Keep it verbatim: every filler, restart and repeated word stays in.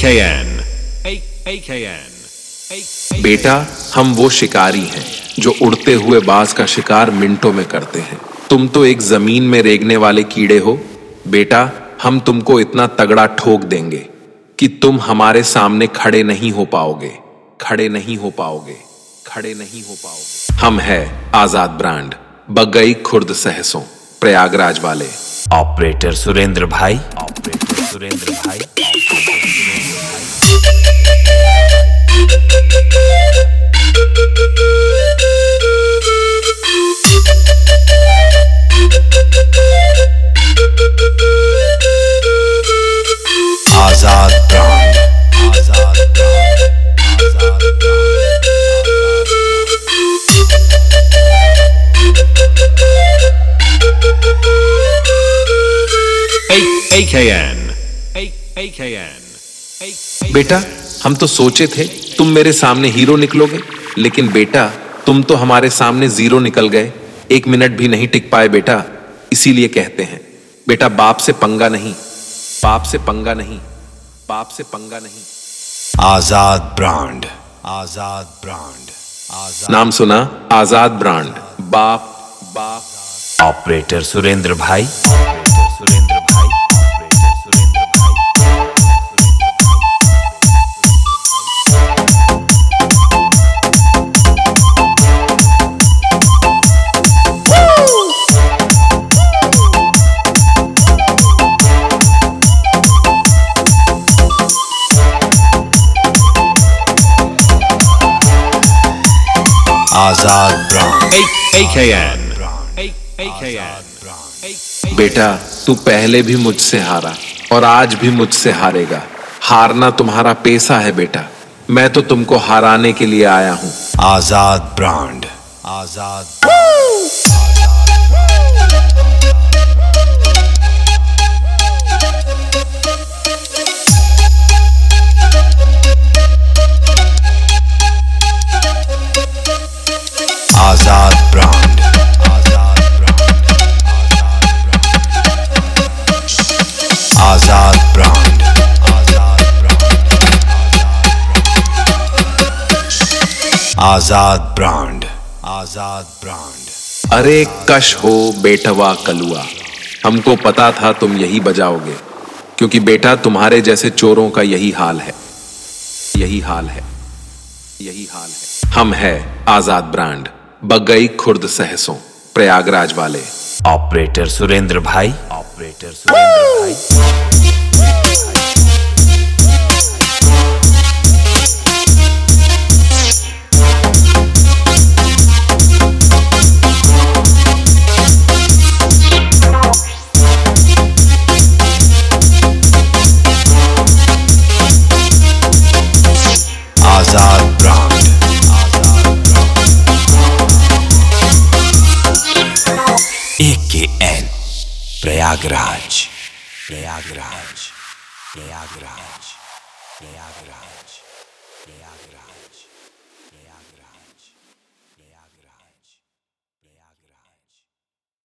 N बेटा, हम वो शिकारी हैं जो उड़ते हुए बाज का शिकार मिनटों में करते हैं। तुम तो एक जमीन में रेंगने वाले कीड़े हो। बेटा, हम तुमको इतना तगड़ा ठोक देंगे कि तुम हमारे सामने खड़े नहीं हो पाओगे खड़े नहीं हो पाओगे खड़े नहीं हो पाओगे हम है आजाद ब्रांड, बगई खुर्द सहसों, प्रयागराज वाले। ऑपरेटर सुरेंद्र भाई, ऑपरेटर सुरेंद्र भाई, आजाद ब्रांड, आजाद ब्रांड, आजाद बेटा, हम तो सोचे थे तुम मेरे सामने हीरो निकलोगे, लेकिन बेटा तुम तो हमारे सामने जीरो निकल गए। एक मिनट भी नहीं टिक पाए बेटा। इसीलिए कहते हैं बेटा, बाप से पंगा नहीं, बाप से पंगा नहीं, बाप से पंगा नहीं। Azad brand, Azad brand, Azad. नाम सुना? आजाद ब्रांड। बाप बाप ऑपरेटर सुरेंद्र भाई, ऑपरेटर सुरेंद्र भाई, ऑपरेटर सुरेंद्र भाई। आजाद ब्रांड, बेटा, तू पहले भी मुझसे हारा और आज भी मुझसे हारेगा। हारना तुम्हारा पेशा है बेटा। मैं तो तुमको हराने के लिए आया हूं। Azad brand, Azad Azad brand, Azad brand, Azad brand, Azad brand, Azad brand, Azad brand. अरे कश हो बेटवा कलुआ, हमको पता था तुम यही बजाओगे, क्योंकि बेटा तुम्हारे जैसे चोरों का यही हाल है, यही हाल है, यही हाल है। हम है आजाद ब्रांड, बगई खुर्द सहसों, प्रयागराज वाले। ऑपरेटर सुरेंद्र भाई, ऑपरेटर सुरेंद्र भाई। आजाद ब्रांड, एक के एन, प्रयागराज, प्रयागराज, प्रयागराज।